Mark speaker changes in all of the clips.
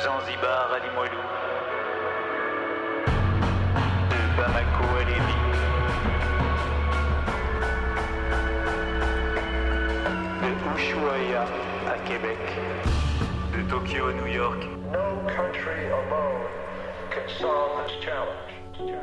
Speaker 1: Zanzibar à Limoilou, de Bamako à Lévis, de Ushuaïa à Québec, de Tokyo à New York.
Speaker 2: No country alone can solve this challenge.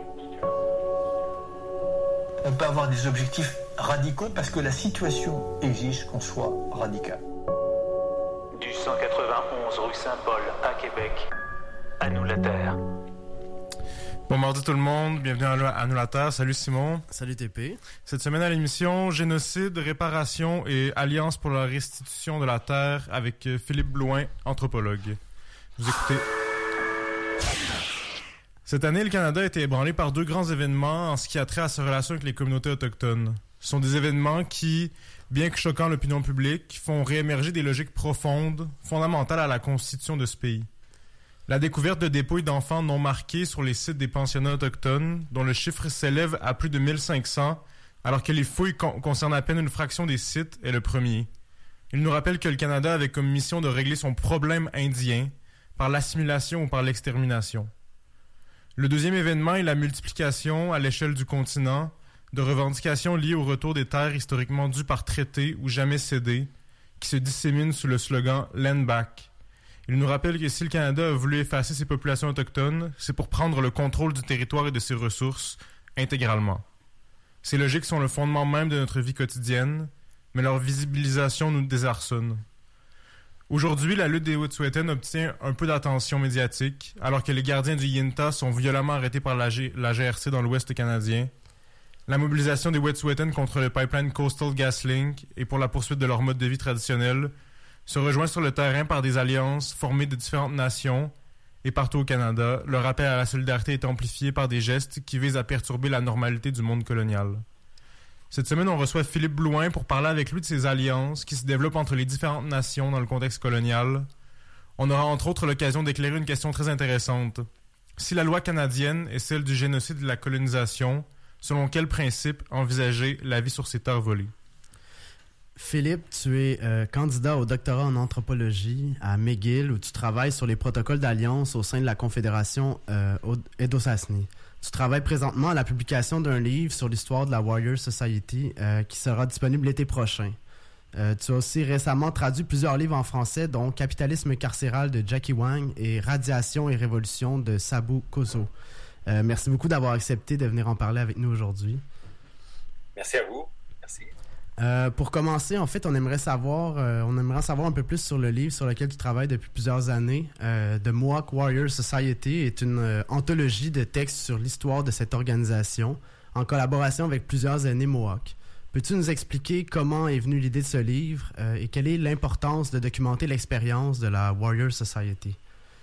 Speaker 3: On peut avoir des objectifs radicaux parce que la situation exige qu'on soit radical.
Speaker 1: Du 191 rue Saint-Paul à Québec, à nous la terre.
Speaker 4: Bon mardi tout le monde, bienvenue à Nous la Terre. Salut Simon.
Speaker 5: Salut TP.
Speaker 4: Cette semaine à l'émission, génocide, réparation et alliance pour la restitution de la Terre avec Philippe Blouin, anthropologue. Vous écoutez. Cette année, le Canada a été ébranlé par deux grands événements en ce qui a trait à sa relation avec les communautés autochtones. Ce sont des événements qui, bien que choquant l'opinion publique, font réémerger des logiques profondes, fondamentales à la constitution de ce pays. La découverte de dépouilles d'enfants non marqués sur les sites des pensionnats autochtones, dont le chiffre s'élève à plus de 1500, alors que les fouilles concernent à peine une fraction des sites, est le premier. Il nous rappelle que le Canada avait comme mission de régler son problème indien par l'assimilation ou par l'extermination. Le deuxième événement est la multiplication, à l'échelle du continent, de revendications liées au retour des terres historiquement dues par traité ou jamais cédées, qui se disséminent sous le slogan « Land Back ». Il nous rappelle que si le Canada a voulu effacer ses populations autochtones, c'est pour prendre le contrôle du territoire et de ses ressources intégralement. Ces logiques sont le fondement même de notre vie quotidienne, mais leur visibilisation nous désarçonne. Aujourd'hui, la lutte des Wet'suwet'en obtient un peu d'attention médiatique, alors que les gardiens du Yinta sont violemment arrêtés par la GRC dans l'Ouest canadien. La mobilisation des Wet'suwet'en contre le pipeline Coastal GasLink et pour la poursuite de leur mode de vie traditionnel se rejoint sur le terrain par des alliances formées de différentes nations et partout au Canada, leur appel à la solidarité est amplifié par des gestes qui visent à perturber la normalité du monde colonial. Cette semaine, on reçoit Philippe Blouin pour parler avec lui de ces alliances qui se développent entre les différentes nations dans le contexte colonial. On aura entre autres l'occasion d'éclairer une question très intéressante. Si la loi canadienne est celle du génocide et de la colonisation, selon quels principes envisager la vie sur ces terres volées?
Speaker 5: Philippe, tu es candidat au doctorat en anthropologie à McGill où tu travailles sur les protocoles d'alliance au sein de la Confédération Haudenosaunee. Tu travailles présentement à la publication d'un livre sur l'histoire de la Warrior Society qui sera disponible l'été prochain. Tu as aussi récemment traduit plusieurs livres en français, dont Capitalisme carcéral de Jackie Wang et Radiation et révolution de Sabu Koso. Merci beaucoup d'avoir accepté de venir en parler avec nous aujourd'hui.
Speaker 6: Merci à vous. Merci.
Speaker 5: Pour commencer, en fait, on aimerait savoir un peu plus sur le livre sur lequel tu travailles depuis plusieurs années. The Mohawk Warrior Society est une anthologie de textes sur l'histoire de cette organisation en collaboration avec plusieurs aînés Mohawks. Peux-tu nous expliquer comment est venue l'idée de ce livre et quelle est l'importance de documenter l'expérience de la Warrior Society?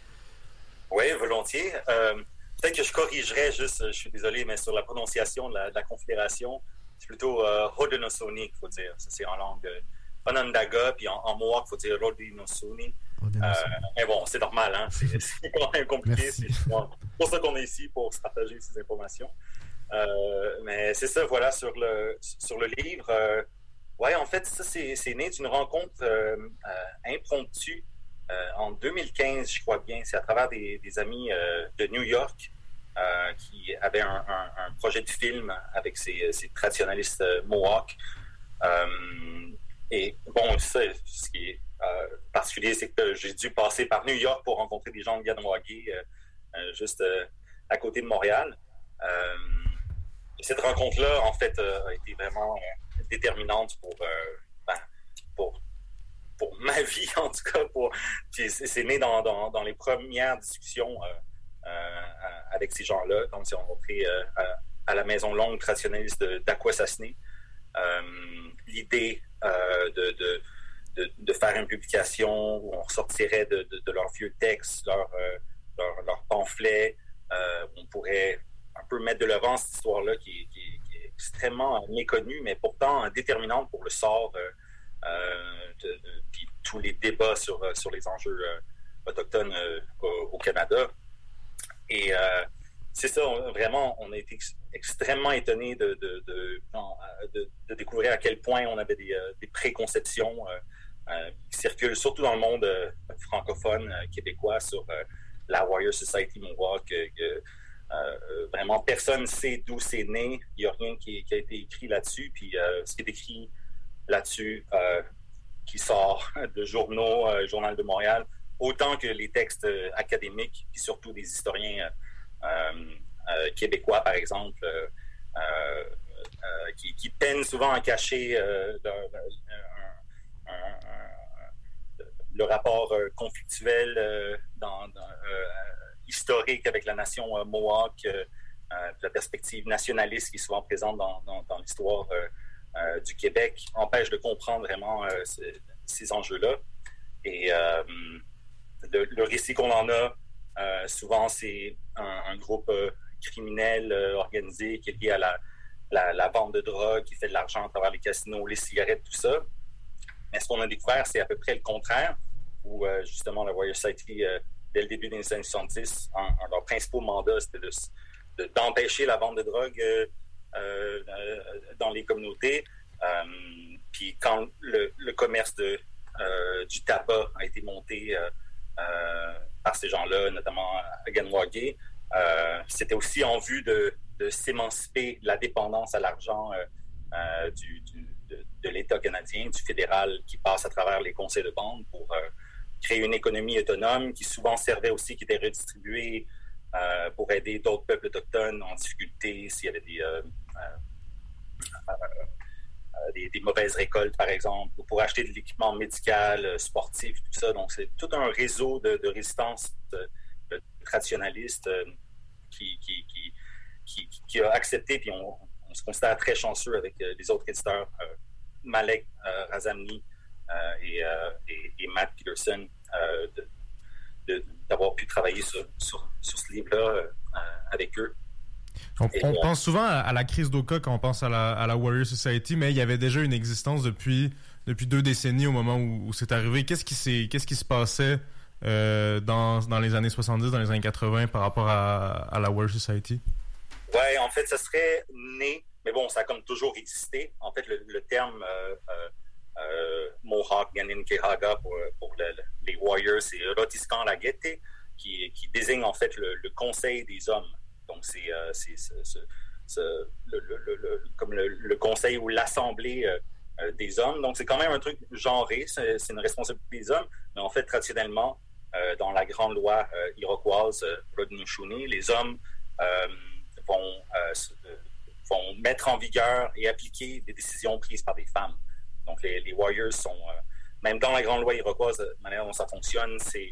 Speaker 6: Oui, volontiers. Peut-être que je corrigerais juste, je suis désolé, mais sur la prononciation de la Confédération, c'est plutôt Haudenosaunee qu'il faut dire. Ça, c'est en langue Onondaga, puis en Mohawk, il faut dire Haudenosaunee. Mais bon, c'est normal, hein? C'est quand même compliqué. C'est pour ça qu'on est ici, pour se partager ces informations. Mais c'est ça, voilà, sur le livre. Ouais, en fait, ça, c'est né d'une rencontre impromptue en 2015, je crois bien. C'est à travers des amis de New York qui avaient un projet de film avec ces traditionalistes Mohawks. Et bon, ça, ce qui est particulier, c'est que j'ai dû passer par New York pour rencontrer des gens de Ganawagé, juste à côté de Montréal. Et cette rencontre-là, en fait, a été vraiment déterminante pour ma vie, en tout cas. Puis c'est né dans les premières discussions avec ces gens-là, quand on s'est rencontrés à la Maison Longue traditionnaliste d'Akwesasne. L'idée de faire une publication où on ressortirait de leurs vieux textes, leurs pamphlets, on pourrait un peu mettre de l'avant cette histoire-là qui est extrêmement méconnue, mais pourtant déterminante pour le sort puis tous les débats sur les enjeux autochtones au Canada. Et c'est ça, vraiment, on a été extrêmement étonnés de découvrir à quel point on avait des préconceptions qui circulent surtout dans le monde francophone québécois sur la Warrior Society Mohawk. Vraiment, personne ne sait d'où c'est né. Il n'y a rien qui a été écrit là-dessus. Puis ce qui est écrit là-dessus, qui sort de journaux, Journal de Montréal, autant que les textes académiques, puis surtout des historiens québécois, par exemple, qui peinent souvent à cacher le rapport conflictuel historique avec la nation Mohawk, la perspective nationaliste qui est souvent présente dans l'histoire du Québec, empêche de comprendre vraiment ces enjeux-là. Et le récit qu'on en a, souvent, c'est un groupe criminel organisé qui est lié à la vente de drogue, qui fait de l'argent à travers les casinos, les cigarettes, tout ça. Mais ce qu'on a découvert, c'est à peu près le contraire, où justement la Warrior Society, dès le début des années 70, un de leurs principaux mandats, c'était d'empêcher la vente de drogue dans les communautés. Puis quand le commerce du tabac a été monté par ces gens-là, notamment à Ganwagé, c'était aussi en vue de s'émanciper de la dépendance à l'argent de l'État canadien, du fédéral, qui passe à travers les conseils de bande pour créer une économie autonome qui souvent servait aussi, qui était redistribuée pour aider d'autres peuples autochtones en difficulté, s'il y avait des mauvaises récoltes, par exemple, ou pour acheter de l'équipement médical, sportif, tout ça. Donc, c'est tout un réseau de résistance traditionnaliste qui a accepté, puis on se considère très chanceux avec les autres éditeurs, Malek Razamni et Matt Peterson, d'avoir pu travailler sur ce livre-là avec eux.
Speaker 4: On pense souvent à la crise d'Oka quand on pense à la Warrior Society, mais il y avait déjà une existence depuis 2 décennies au moment où c'est arrivé. Qu'est-ce qui se passait dans les années 70, dans les années 80 par rapport à la Warrior Society?
Speaker 6: Oui, en fait, ça serait né, mais bon, ça a comme toujours existé. En fait, le terme Mohawk Ganinkehaga pour les Warriors, c'est Rotiskan Lagete, qui désigne en fait le Conseil des hommes. Donc, c'est comme le conseil ou l'assemblée des hommes. Donc, c'est quand même un truc genré. C'est une responsabilité des hommes. Mais en fait, traditionnellement, dans la grande loi iroquoise, Rodnushuni, les hommes vont mettre en vigueur et appliquer des décisions prises par des femmes. Donc, les Warriors sont... même dans la grande loi iroquoise, la manière dont ça fonctionne, c'est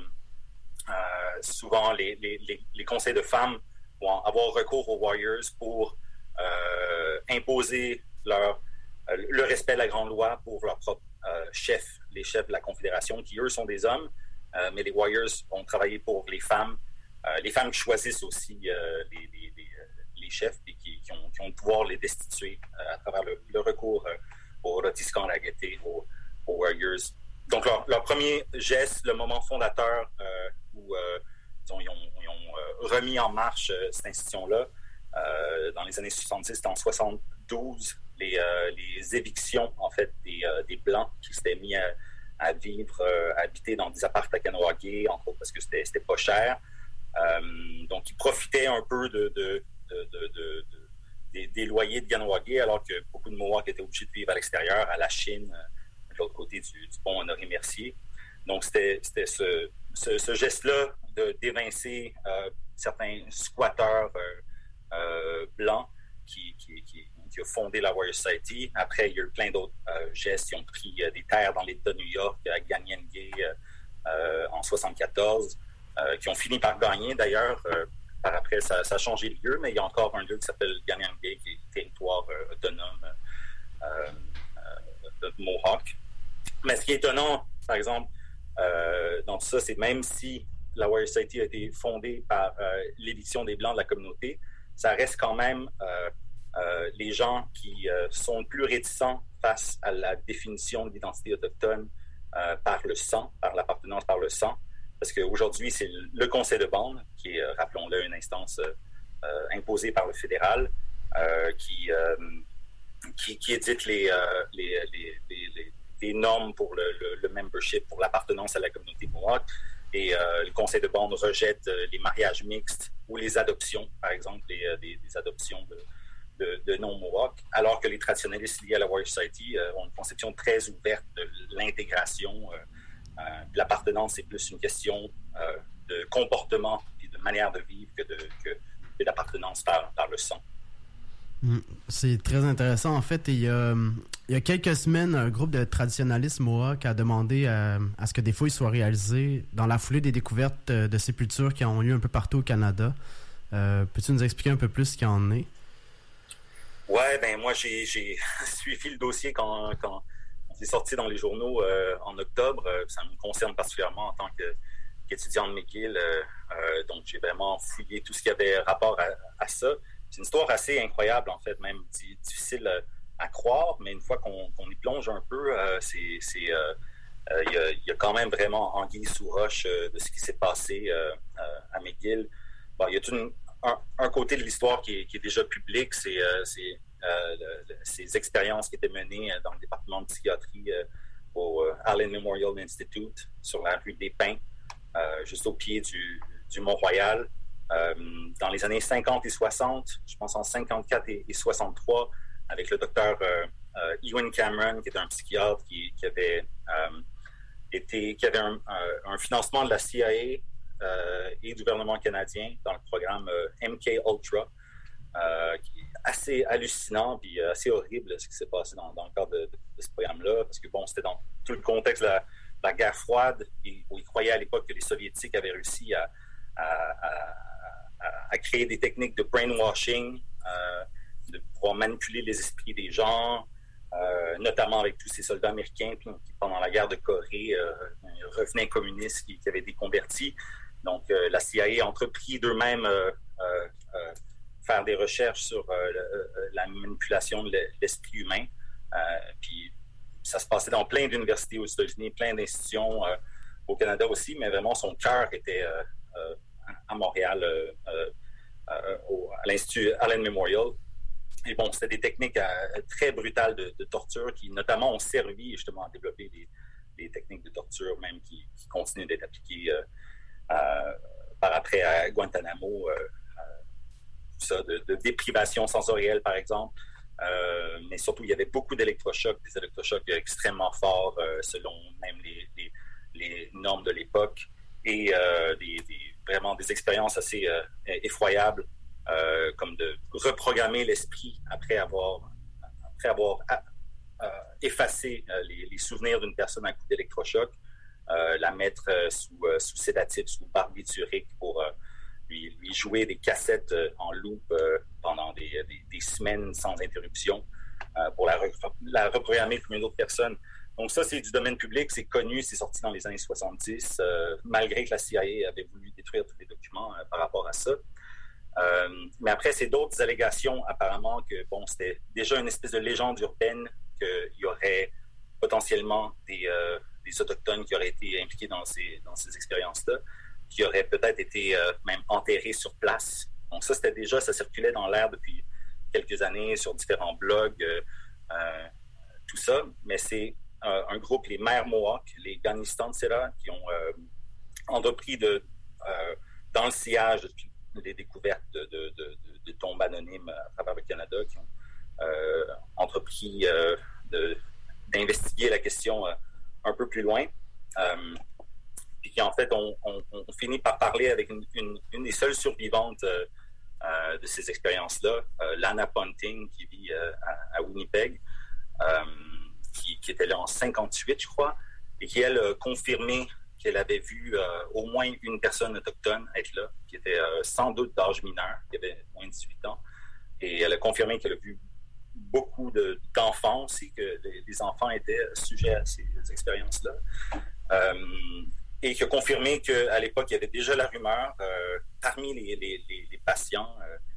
Speaker 6: souvent les conseils de femmes vont avoir recours aux Warriors pour imposer le respect de la grande loi pour leurs propres chefs, les chefs de la Confédération, qui, eux, sont des hommes, mais les Warriors vont travailler pour les femmes qui choisissent aussi les chefs et qui ont le pouvoir de les destituer à travers le recours au Rotiskan Lagete, aux Warriors. Donc, leur premier geste, le moment fondateur où ils ont remis en marche cette institution-là, dans les années 70, c'était en 72, les évictions, en fait, des Blancs qui s'étaient mis à vivre, à habiter dans des appartements à Ganwagé, entre autres parce que c'était pas cher. Donc, ils profitaient un peu des loyers de Ganwagé, alors que beaucoup de Mohawks étaient obligés de vivre à l'extérieur, à la Chine, de l'autre côté du pont Honoré-Mercier. Donc, c'était ce geste-là d'évincer certains squatteurs blancs qui a fondé la Warrior Society. Après, il y a eu plein d'autres gestes. Ils ont pris des terres dans l'État de New York, à Ganyengue, en 1974, qui ont fini par gagner, d'ailleurs. Par après, ça a changé de lieu, mais il y a encore un lieu qui s'appelle Ganyengue, qui est territoire autonome de Mohawk. Mais ce qui est étonnant, par exemple, dans tout ça, c'est même si la Warrior Society a été fondée par l'éviction des Blancs de la communauté, ça reste quand même les gens qui sont plus réticents face à la définition de l'identité autochtone par le sang, par l'appartenance par le sang. Parce qu'aujourd'hui, c'est le conseil de bande, qui est, rappelons-le, une instance imposée par le fédéral, qui édite les les normes pour le membership, pour l'appartenance à la communauté Mohawk. Et le conseil de bande rejette les mariages mixtes ou les adoptions, par exemple, des adoptions de non-Mohawk, alors que les traditionnalistes liés à la Warrior Society ont une conception très ouverte de l'intégration. L'appartenance, c'est plus une question de comportement et de manière de vivre que d'appartenance par le sang.
Speaker 5: C'est très intéressant. En fait, il y a quelques semaines, un groupe de traditionnalistes Mohawk a demandé à ce que des fouilles soient réalisées dans la foulée des découvertes de sépultures qui ont lieu un peu partout au Canada. Peux-tu nous expliquer un peu plus ce qu'il en est?
Speaker 6: Ouais, ben moi, j'ai suivi le dossier quand c'est sorti dans les journaux en octobre. Ça me concerne particulièrement en tant qu'étudiant de McGill. Donc, j'ai vraiment fouillé tout ce qui avait rapport à ça. C'est une histoire assez incroyable, en fait, même difficile à croire, mais une fois qu'on y plonge un peu, il y a quand même vraiment anguille sous roche de ce qui s'est passé à McGill. Bon, il y a un côté de l'histoire qui est déjà public, c'est ces expériences qui étaient menées dans le département de psychiatrie au Allen Memorial Institute sur la rue des Pins, juste au pied du Mont-Royal. Dans les années 50 et 60, je pense en 54 et 63, avec le docteur Ewan Cameron, qui est un psychiatre qui avait un financement de la CIA et du gouvernement canadien dans le programme MK Ultra, qui est assez hallucinant puis assez horrible ce qui s'est passé dans le cadre de ce programme-là, parce que bon, c'était dans tout le contexte de la guerre froide, où ils croyaient à l'époque que les Soviétiques avaient réussi à créer des techniques de brainwashing, de pouvoir manipuler les esprits des gens, notamment avec tous ces soldats américains qui pendant la guerre de Corée, revenaient communistes qui avaient été convertis. Donc, la CIA a entrepris d'eux-mêmes faire des recherches sur la manipulation de l'esprit humain. Puis, ça se passait dans plein d'universités aux États-Unis, plein d'institutions au Canada aussi, mais vraiment, son cœur était à Montréal, à l'Institut Allen Memorial. Et bon, c'était des techniques très brutales de torture qui, notamment, ont servi justement à développer des techniques de torture, même qui continuent d'être appliquées par après à Guantanamo, tout ça, de déprivation sensorielle, par exemple. Mais surtout, il y avait beaucoup d'électrochocs, des électrochocs extrêmement forts, selon même les normes de l'époque, et vraiment des expériences assez effroyables, comme de reprogrammer l'esprit après avoir effacé les souvenirs d'une personne à coup d'électrochoc, la mettre sous sédatif, sous barbiturique pour lui jouer des cassettes en loop pendant des semaines sans interruption pour la reprogrammer comme une autre personne. Donc ça, c'est du domaine public, c'est connu, c'est sorti dans les années 70, malgré que la CIA avait voulu détruire tous les documents par rapport à ça. Mais après, c'est d'autres allégations, apparemment, que bon, c'était déjà une espèce de légende urbaine qu'il y aurait potentiellement des Autochtones qui auraient été impliqués dans ces expériences-là, qui auraient peut-être été même enterrés sur place. Donc ça circulait dans l'air depuis quelques années sur différents blogs, tout ça. Mais c'est un groupe, les Mères Mohawk, les Ganistansera, qui ont entrepris dans le sillage depuis les découvertes de tombes anonymes à travers le Canada, qui ont entrepris d'investiguer la question un peu plus loin. Puis qui, en fait, on finit par parler avec une des seules survivantes de ces expériences-là, Lana Ponting, qui vit à Winnipeg, qui était là en 58, je crois, et qui, elle, a confirmé qu'elle avait vu au moins une personne autochtone être là, qui était sans doute d'âge mineur, qui avait moins de 18 ans. Et elle a confirmé qu'elle a vu beaucoup d'enfants aussi, que les enfants étaient sujets à ces expériences-là. Et qui a confirmé qu'à l'époque, il y avait déjà la rumeur parmi les patients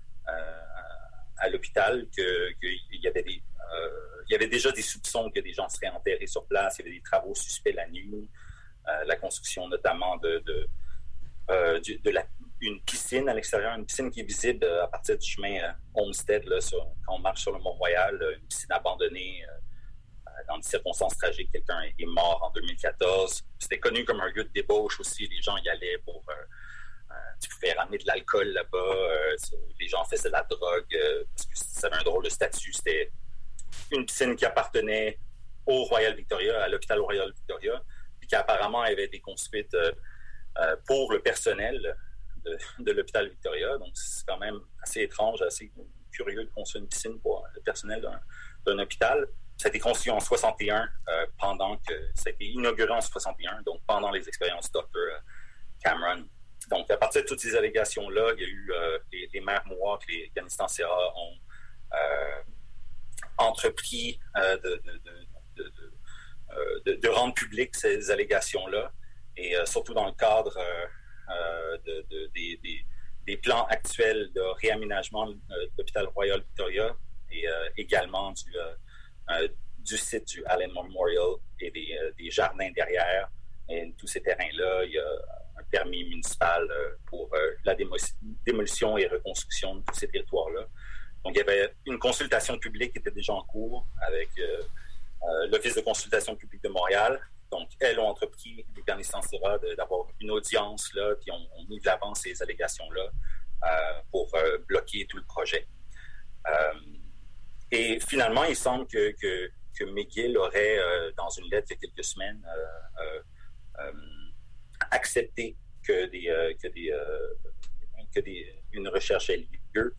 Speaker 6: à l'hôpital qu'il y avait déjà des soupçons que des gens seraient enterrés sur place. Il y avait des travaux suspects la nuit, la construction notamment une piscine à l'extérieur, une piscine qui est visible à partir du chemin Homestead, là, quand on marche sur le Mont-Royal, une piscine abandonnée dans des circonstances tragiques, quelqu'un est mort en 2014. C'était connu comme un lieu de débauche aussi. Les gens y allaient pour... tu pouvais ramener de l'alcool là-bas. Les gens faisaient de la drogue parce que ça avait un drôle de statut. C'était une piscine qui appartenait au Royal Victoria, à l'hôpital Royal Victoria, puis qui apparemment avait été construite pour le personnel de l'hôpital Victoria. Donc, c'est quand même assez étrange, assez curieux de construire une piscine pour le personnel d'un hôpital. Ça a été construit en 61, pendant que ça a été inauguré en 61, donc pendant les expériences Dr. Cameron. Donc, à partir de toutes ces allégations-là, il y a eu les maires Mohawk, les Kanistan-Serra ont entrepris de rendre publiques ces allégations-là, et surtout dans le cadre des plans actuels de réaménagement de l'hôpital Royal Victoria et également du site du Allen Memorial et des jardins derrière. Et tous ces terrains-là, il y a un permis municipal pour la démolition et reconstruction de tous ces territoires-là. Donc, il y avait une consultation publique qui était déjà en cours avec l'Office de consultation publique de Montréal. Donc, elles ont entrepris, les Kanistan-Serra, d'avoir une audience, là, puis ont mis de l'avant ces allégations-là pour bloquer tout le projet. Et finalement, il semble que McGill aurait, dans une lettre il y a quelques semaines, accepté une recherche ait lieu,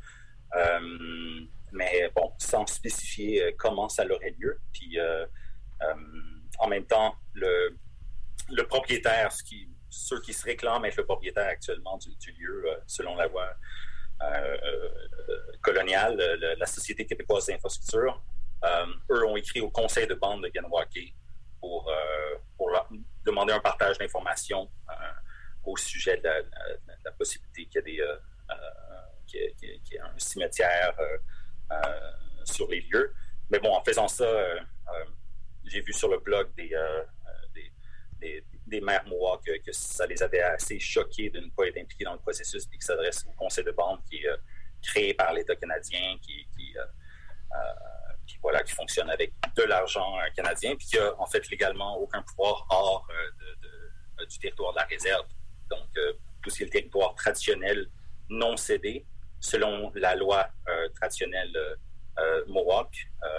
Speaker 6: mais bon, sans spécifier comment ça aurait lieu. Puis, en même temps, le propriétaire, ceux qui se réclament être le propriétaire actuellement du lieu, selon la loi coloniale, la Société québécoise d'infrastructure, eux ont écrit au conseil de bande de Kahnawake pour leur demander un partage d'informations au sujet de la possibilité qu'il y ait un cimetière sur les lieux. Mais bon, en faisant ça, j'ai vu sur le blog des maires Mohawk que ça les avait assez choqués de ne pas être impliqués dans le processus et qui s'adresse au conseil de bande qui est créé par l'État canadien, qui fonctionne avec de l'argent canadien, puis qui a en fait légalement aucun pouvoir hors du territoire de la réserve. Donc, tout ce qui est le territoire traditionnel non cédé, selon la loi traditionnelle Mohawk,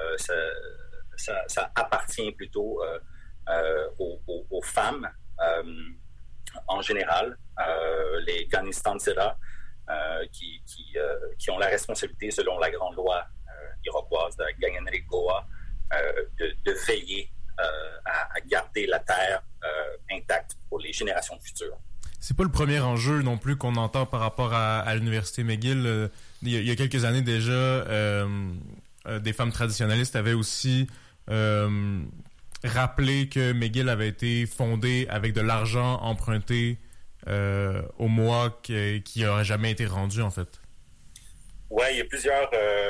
Speaker 6: ça appartient plutôt aux femmes en général, les Kanistan-Serra, qui ont la responsabilité, selon la grande loi iroquoise de Gaganerigoa, de veiller à garder la terre intacte pour les générations futures.
Speaker 4: C'est pas le premier enjeu non plus qu'on entend par rapport à l'université McGill. Il y a quelques années déjà, des femmes traditionnalistes avaient aussi rappelé que McGill avait été fondé avec de l'argent emprunté aux Mohawk qui n'aurait jamais été rendu, en fait.
Speaker 6: Oui, il y a plusieurs...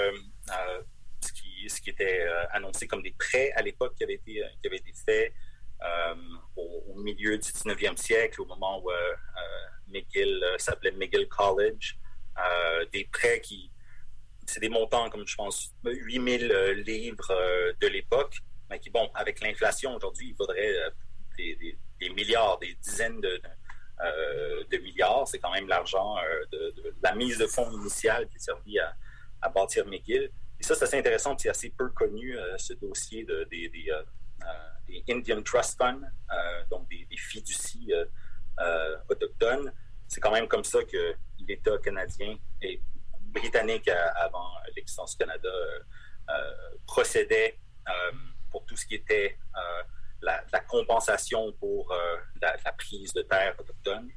Speaker 6: ce qui était annoncé comme des prêts à l'époque qui avaient été faits au milieu du 19e siècle, au moment où McGill s'appelait McGill College. Des prêts c'est des montants comme, je pense, 8000 livres de l'époque, mais qui, bon, avec l'inflation aujourd'hui, il faudrait des milliards, des dizaines de milliards. C'est quand même l'argent de la mise de fonds initiale qui a servi à bâtir McGill. Et ça, c'est assez intéressant, c'est assez peu connu, ce dossier des Indian Trust Fund, donc des fiducies autochtones. C'est quand même comme ça que l'État canadien et britannique avant l'existence du Canada procédait pour tout ce qui était la compensation pour la prise de terres autochtones,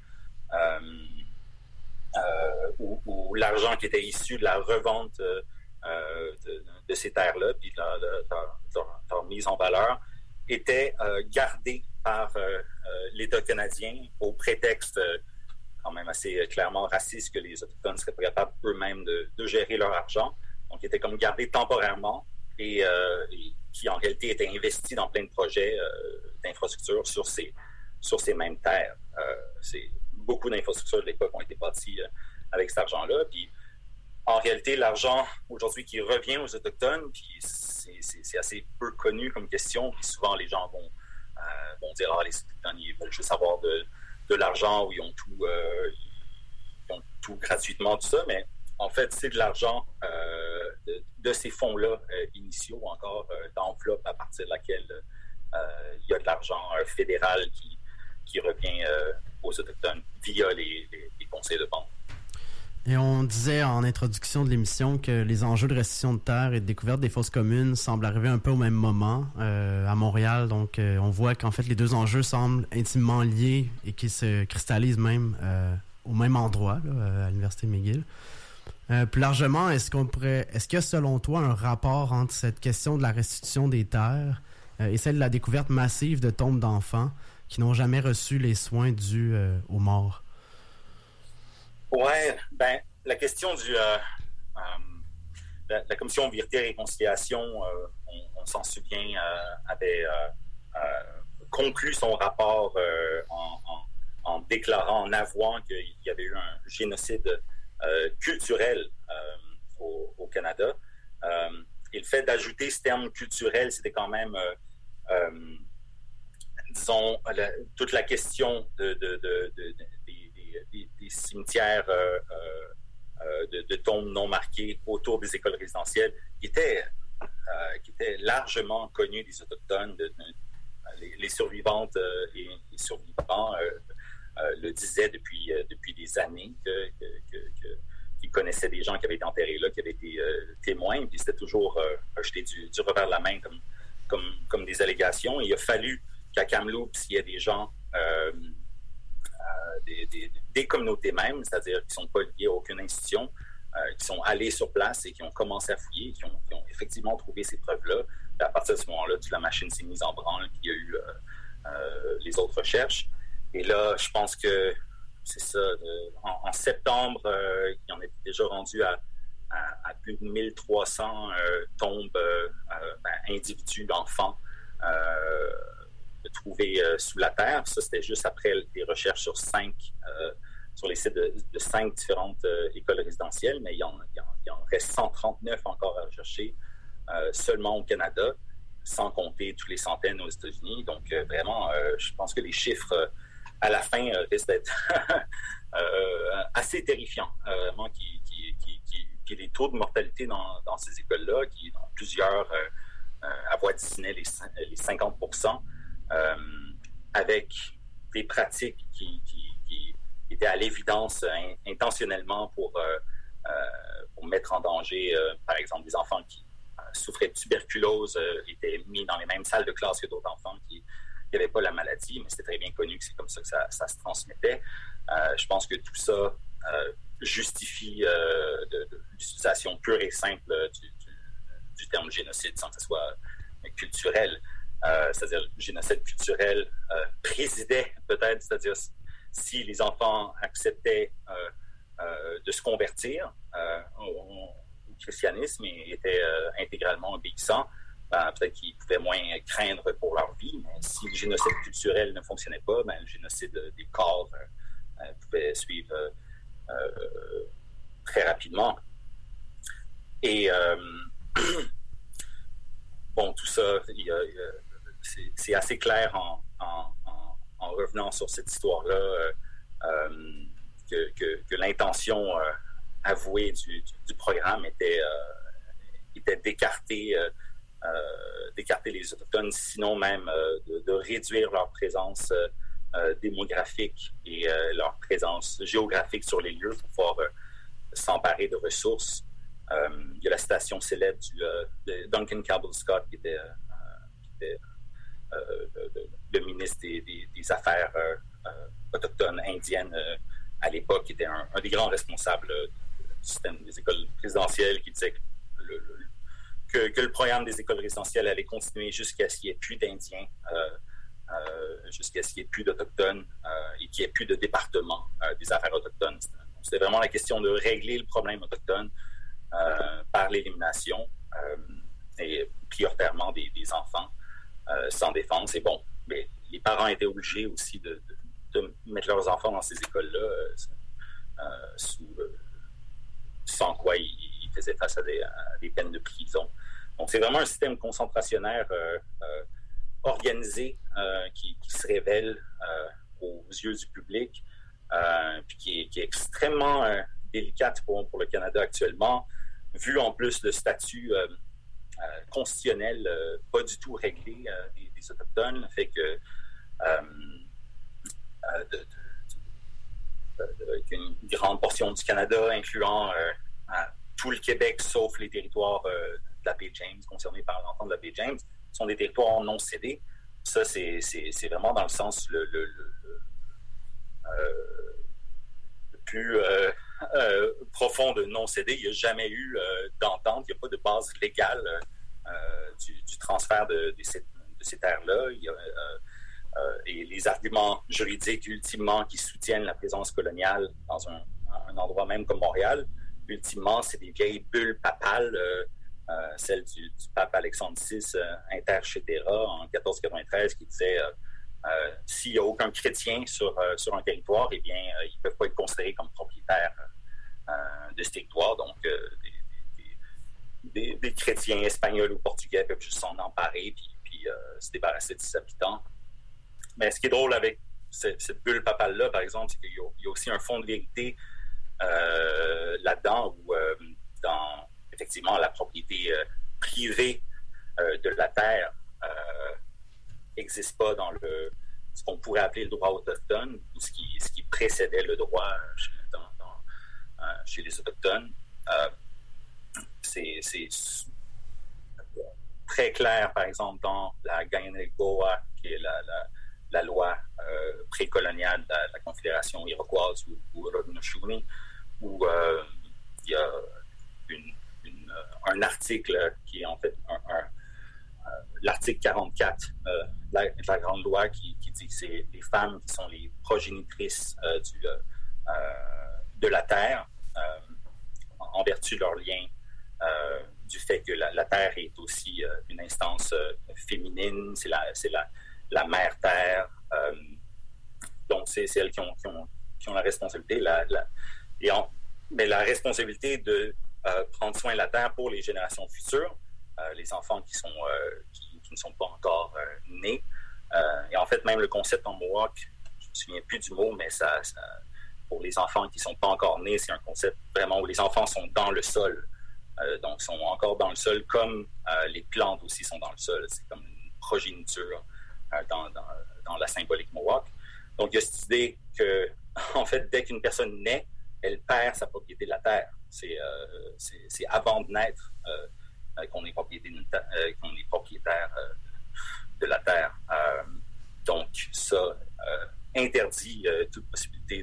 Speaker 6: ou l'argent qui était issu de la revente de ces terres-là, puis leur mise en valeur, était gardé par l'État canadien au prétexte quand même assez clairement raciste que les Autochtones seraient pas capables eux-mêmes de gérer leur argent. Donc, il était comme gardé temporairement et qui, en réalité, était investi dans plein de projets d'infrastructures sur ces mêmes terres. Beaucoup d'infrastructures de l'époque ont été bâties avec cet argent-là. Puis, en réalité, l'argent aujourd'hui qui revient aux Autochtones, puis c'est assez peu connu comme question, puis souvent les gens vont dire les Autochtones, ils veulent juste avoir de l'argent ou ils ont tout gratuitement, tout ça, mais en fait, c'est de l'argent de ces fonds-là initiaux encore, d'enveloppe à partir de laquelle il y a de l'argent fédéral qui revient aux Autochtones via les conseils de banque.
Speaker 5: Et on disait en introduction de l'émission que les enjeux de restitution de terre et de découverte des fosses communes semblent arriver un peu au même moment à Montréal. Donc, on voit qu'en fait, les deux enjeux semblent intimement liés et qui se cristallisent même au même endroit, là, à l'Université McGill. Plus largement, est-ce qu'il y a selon toi un rapport entre cette question de la restitution des terres et celle de la découverte massive de tombes d'enfants qui n'ont jamais reçu les soins dus aux morts?
Speaker 6: Ouais, la question la commission Vérité et Réconciliation, on s'en souvient, avait conclu son rapport en déclarant, en avouant qu'il y avait eu un génocide culturel au Canada. Et le fait d'ajouter ce terme culturel, c'était quand même, disons, toute la question des cimetières de tombes non marquées autour des écoles résidentielles qui étaient largement connues des Autochtones. Les survivantes et les survivants le disaient depuis des années qu'ils connaissaient des gens qui avaient été enterrés là, qui avaient été témoins, puis c'était toujours jeté du revers de la main comme des allégations. Et il a fallu qu'à Kamloops, il y ait des gens des communautés même, c'est-à-dire qui ne sont pas liés à aucune institution, qui sont allés sur place et qui ont commencé à fouiller, qui ont effectivement trouvé ces preuves-là. Et à partir de ce moment-là, toute la machine s'est mise en branle, puis il y a eu les autres recherches. Et là, je pense que c'est ça, en septembre, il en est déjà rendu à plus de 1300 tombes individus, d'enfants, trouvés sous la terre. Ça, c'était juste après des recherches sur les sites de 5 différentes écoles résidentielles, mais il en reste 139 encore à rechercher seulement au Canada, sans compter toutes les centaines aux États-Unis. Donc, vraiment, je pense que les chiffres à la fin risquent d'être assez terrifiants. Vraiment, qui les taux de mortalité dans ces écoles-là, qui dans plusieurs avoisinaient les 50%, avec des pratiques qui étaient à l'évidence intentionnellement pour mettre en danger, par exemple, des enfants qui souffraient de tuberculose, étaient mis dans les mêmes salles de classe que d'autres enfants qui n'avaient pas la maladie, mais c'était très bien connu que c'est comme ça que ça se transmettait. Je pense que tout ça justifie l'utilisation pure et simple du terme génocide sans que ce soit culturel. C'est-à-dire le génocide culturel présidait peut-être, c'est-à-dire si les enfants acceptaient de se convertir au christianisme et étaient intégralement obéissants, peut-être qu'ils pouvaient moins craindre pour leur vie, mais si le génocide culturel ne fonctionnait pas, le génocide des corps pouvait suivre très rapidement. Et bon, tout ça, c'est assez clair en revenant sur cette histoire-là que l'intention avouée du programme était d'écarter les Autochtones, sinon même de réduire leur présence démographique et leur présence géographique sur les lieux pour pouvoir s'emparer de ressources. Il y a la citation célèbre de Duncan Campbell Scott, qui était le ministre des Affaires autochtones indiennes à l'époque, qui était un des grands responsables du système des écoles résidentielles, qui disait que le programme des écoles résidentielles allait continuer jusqu'à ce qu'il n'y ait plus d'Indiens, jusqu'à ce qu'il n'y ait plus d'Autochtones et qu'il n'y ait plus de département des affaires autochtones. C'était vraiment la question de régler le problème autochtone par l'élimination et prioritairement des enfants sans défense. Et bon, mais les parents étaient obligés aussi de mettre leurs enfants dans ces écoles-là, sans quoi ils faisaient face à des peines de prison. Donc, c'est vraiment un système concentrationnaire organisé qui se révèle aux yeux du public, puis qui est extrêmement délicate pour le Canada actuellement, vu en plus le statut constitutionnel pas du tout réglé des Autochtones, fait que une grande portion du Canada, incluant tout le Québec, sauf les territoires de la baie James, concernés par l'entente de la baie James, sont des territoires non cédés. Ça, c'est vraiment dans le sens le plus profond de non cédé. Il n'y a jamais eu d'entente, il n'y a pas de base légale du transfert de ces terres-là. Et les arguments juridiques, ultimement, qui soutiennent la présence coloniale dans un endroit même comme Montréal, ultimement, c'est des vieilles bulles papales, celle du pape Alexandre VI, Inter Cetera, en 1493, qui disait s'il n'y a aucun chrétien sur un territoire, eh bien, ils ne peuvent pas être considérés comme propriétaires de ce territoire. Donc, des chrétiens espagnols ou portugais peuvent juste s'en emparer puis se débarrasser de ses habitants. Mais ce qui est drôle avec cette bulle papale-là, par exemple, c'est qu'il y a aussi un fond de vérité là-dedans où, dans effectivement la propriété privée de la terre n'existe pas dans ce qu'on pourrait appeler le droit autochtone, ou ce qui précédait le droit chez les Autochtones. C'est très clair, par exemple, dans la Gainegboa, qui est la loi précoloniale de la Confédération iroquoise ou Haudenosaunee, où il y a un article qui est en fait l'article 44 de la Grande Loi qui dit que c'est les femmes qui sont les progénitrices de la terre en vertu de leur lien du fait que la terre est aussi une instance féminine, c'est la mère terre, donc c'est elles qui ont la responsabilité mais la responsabilité de prendre soin de la terre pour les générations futures, les enfants qui ne sont pas encore nés. Et en fait, même le concept en Mohawk, je ne me souviens plus du mot, mais ça pour les enfants qui ne sont pas encore nés, c'est un concept vraiment où les enfants sont dans le sol. Donc, sont encore dans le sol, comme les plantes aussi sont dans le sol. C'est comme une progéniture dans la symbolique Mohawk. Donc, il y a cette idée que, en fait, dès qu'une personne naît, elle perd sa propriété de la terre. C'est avant de naître qu'on est propriétaire de la terre. Donc, ça interdit toute possibilité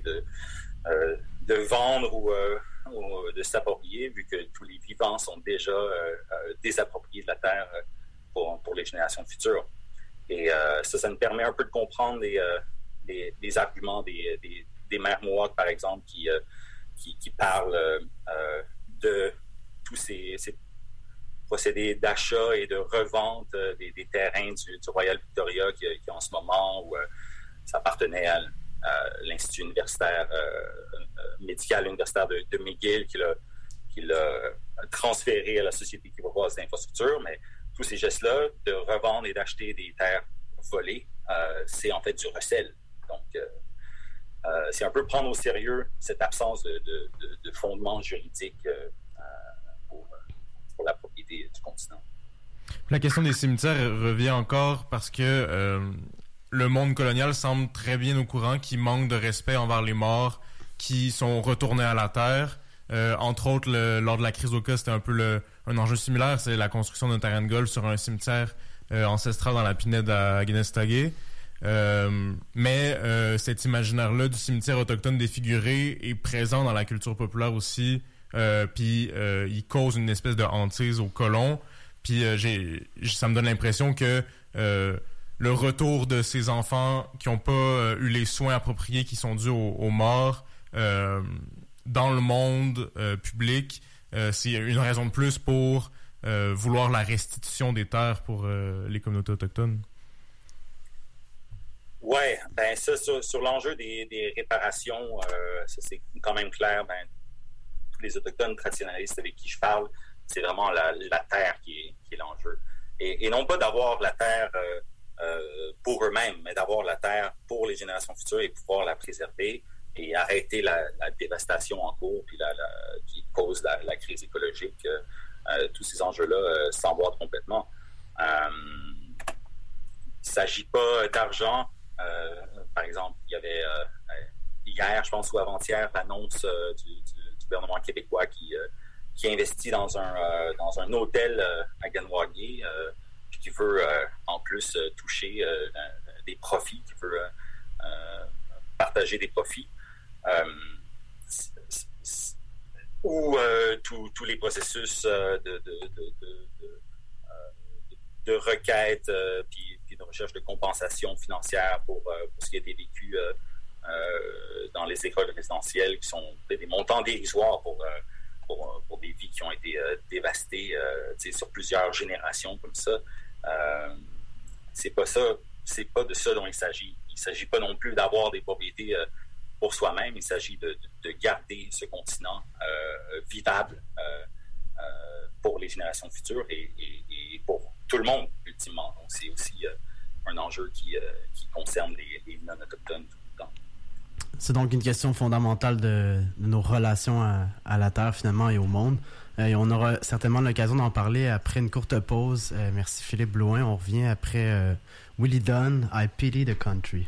Speaker 6: de vendre ou de s'approprier, vu que tous les vivants sont déjà désappropriés de la terre pour les générations futures. Et ça nous permet un peu de comprendre les arguments des mères Mohawk, par exemple, qui parlent de tous ces procédés d'achat et de revente des terrains du Royal Victoria qui en ce moment où ça appartenait à l'Institut universitaire médical universitaire de McGill qui l'a transféré à la Société québécoise d'infrastructure. Mais tous ces gestes-là de revendre et d'acheter des terres volées, c'est en fait du recel. Donc, c'est un peu prendre au sérieux cette absence de fondement juridique pour la propriété du continent.
Speaker 4: La question des cimetières revient encore parce que le monde colonial semble très bien au courant qu'il manque de respect envers les morts qui sont retournés à la terre. Entre autres, lors de la crise d'Oka, c'était un peu un enjeu similaire, c'est la construction d'un terrain de golf sur un cimetière ancestral dans la Pinède à Guinness-Taguay. Mais cet imaginaire-là du cimetière autochtone défiguré est présent dans la culture populaire aussi, puis il cause une espèce de hantise aux colons. Puis ça me donne l'impression que le retour de ces enfants qui n'ont pas eu les soins appropriés qui sont dus aux morts dans le monde public, c'est une raison de plus pour vouloir la restitution des terres pour les communautés autochtones.
Speaker 6: Oui, ben ça, sur l'enjeu des réparations, ça c'est quand même clair. Ben, tous les Autochtones traditionnalistes avec qui je parle, c'est vraiment la terre qui est l'enjeu. Et non pas d'avoir la terre pour eux-mêmes, mais d'avoir la terre pour les générations futures et pouvoir la préserver et arrêter la dévastation en cours puis qui cause la crise écologique. Tous ces enjeux-là s'emboîtent complètement. Il ne s'agit pas d'argent. Par exemple, il y avait hier, je pense, ou avant-hier, l'annonce du gouvernement québécois qui investit dans un hôtel à Ganwagé, qui veut en plus toucher des profits, qui veut partager des profits. Ou tous les processus de requête puis de recherche de compensation financière pour ce qui a été vécu dans les écoles résidentielles, qui sont des montants dérisoires pour des vies qui ont été dévastées sur plusieurs générations comme ça. C'est pas de ça dont il s'agit. Il ne s'agit pas non plus d'avoir des propriétés pour soi-même. Il s'agit de garder ce continent vivable pour les générations futures et pour tout le monde, ultimement. Donc, c'est aussi un enjeu qui concerne les non-autochtones tout le temps.
Speaker 5: C'est donc une question fondamentale de nos relations à la Terre, finalement, et au monde. Et on aura certainement l'occasion d'en parler après une courte pause. Merci Philippe Blouin. On revient après Willie Dunn, I Pity the Country.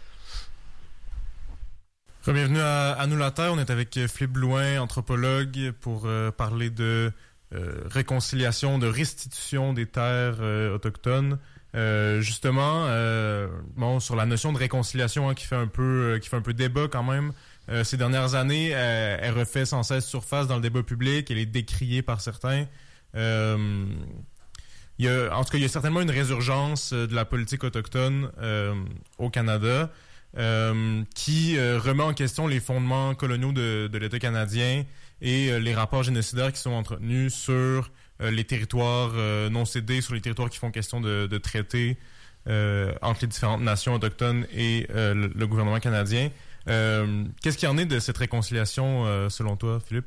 Speaker 4: Bienvenue à Nous la Terre. On est avec Philippe Blouin, anthropologue, pour parler de réconciliation, de restitution des terres autochtones. Justement, sur la notion de réconciliation qui fait un peu débat quand même. Ces dernières années, elle refait sans cesse surface dans le débat public. Elle est décriée par certains. Il y a certainement une résurgence de la politique autochtone au Canada qui remet en question les fondements coloniaux de l'État canadien et les rapports génocidaires qui sont entretenus sur les territoires non cédés, sur les territoires qui font question de traiter entre les différentes nations autochtones et le gouvernement canadien. Qu'est-ce qu'il y en est de cette réconciliation selon toi, Philippe?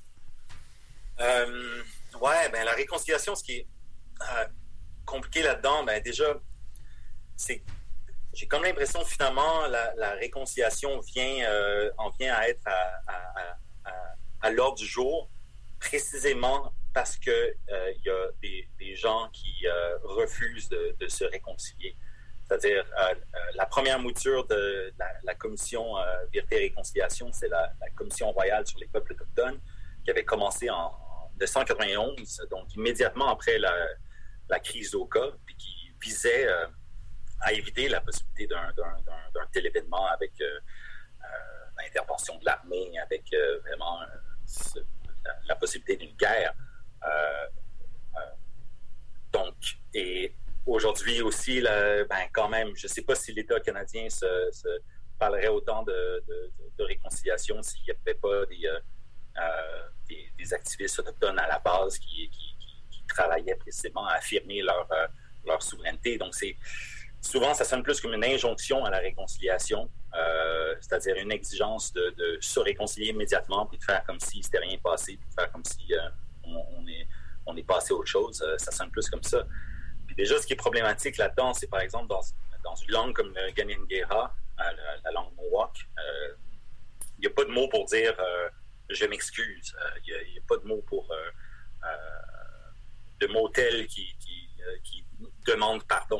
Speaker 6: La réconciliation, ce qui est compliqué là-dedans, déjà, j'ai comme l'impression que finalement la réconciliation en vient à être à l'ordre du jour, précisément parce que il y a des gens qui refusent de se réconcilier. C'est-à-dire, la première mouture de la commission Vérité et Réconciliation, c'est la commission royale sur les peuples autochtones, qui avait commencé en 1991, donc immédiatement après la crise d'Oka, puis qui visait à éviter la possibilité d'un tel événement avec l'intervention de l'armée, avec vraiment la possibilité d'une guerre. Et aujourd'hui aussi, quand même, je ne sais pas si l'État canadien se parlerait autant de réconciliation s'il n'y avait pas des activistes autochtones à la base qui travaillaient précisément à affirmer leur souveraineté. Donc, souvent, ça sonne plus comme une injonction à la réconciliation, c'est-à-dire une exigence de se réconcilier immédiatement, puis de faire comme si c'était rien passé, puis de faire comme si on est passé à autre chose. Ça sonne plus comme ça. Puis déjà, ce qui est problématique là-dedans, c'est par exemple dans une langue comme le Kanien'kehá:ka, la langue Mohawk, il n'y a pas de mot pour dire je m'excuse. Il n'y a pas de mot pour de mots tels qui demandent pardon.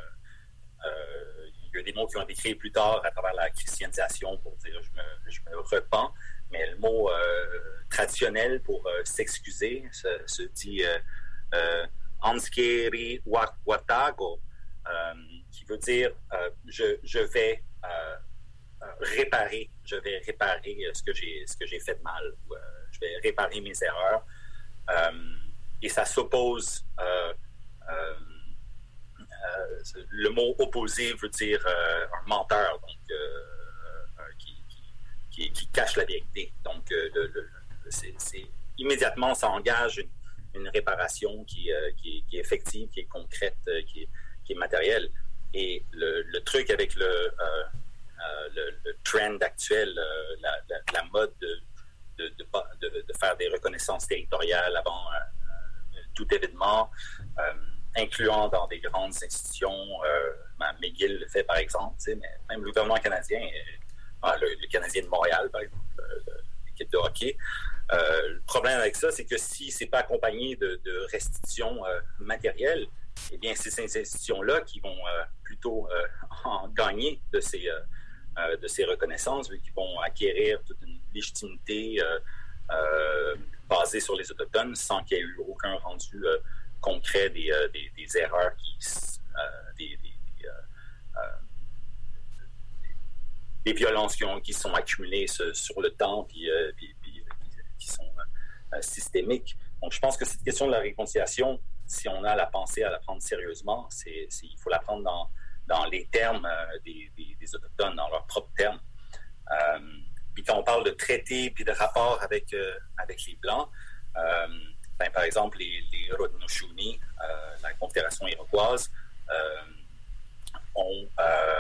Speaker 6: Il y a des mots qui ont été créés plus tard à travers la christianisation pour dire je me repens, mais le mot traditionnel pour s'excuser se dit Anskeri Watago, qui veut dire je vais réparer ce que j'ai fait de mal, ou, je vais réparer mes erreurs, et ça s'oppose. Le mot opposé veut dire un menteur, donc qui cache la vérité. Donc, immédiatement, ça engage une réparation qui est effective, qui est concrète, qui est matérielle. Et le truc avec le trend actuel, la mode de faire des reconnaissances territoriales avant tout événement, incluant dans des grandes institutions. McGill le fait, par exemple, mais même le gouvernement canadien, le Canadien de Montréal, par exemple, l'équipe de hockey. Le problème avec ça, c'est que si c'est pas accompagné de restitutions matérielles, eh bien, c'est ces institutions-là qui vont plutôt en gagner de ces reconnaissances, vu qu'ils vont acquérir toute une légitimité basée sur les Autochtones sans qu'il y ait eu aucun rendu concret des erreurs des violences qui sont accumulées sur le temps puis qui sont systémiques. Donc, je pense que cette question de la réconciliation, si on a la pensée à la prendre sérieusement, il faut la prendre dans les termes des Autochtones, dans leurs propres termes. Puis quand on parle de traités puis de rapports avec les Blancs, par exemple, les Haudenosaunee, la Confédération iroquoise, ont